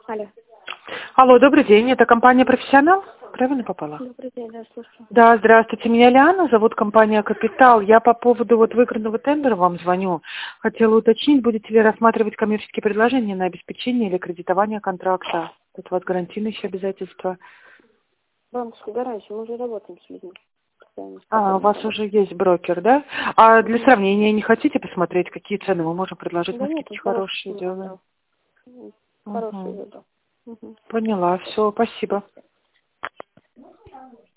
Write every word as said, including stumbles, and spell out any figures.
Алло. Алло, добрый день. Это компания «Профессионал»? Правильно попала? Добрый день, да, слушаю. Да, здравствуйте. Меня Лиана зовут, компания «Капитал». Я по поводу вот выигранного тендера вам звоню. Хотела уточнить, будете ли рассматривать коммерческие предложения на обеспечение или кредитование контракта? Это у вас гарантийные обязательства. Банковскую гарантию, мы уже работаем с людьми. Постоянно. А, у вас уже есть брокер, да? А для сравнения не хотите посмотреть, какие цены мы можем предложить? Да Мы нет, скидки хороший хорошие выбрал. делаем. Хороший Угу. выбрал. Угу. Поняла, все, спасибо.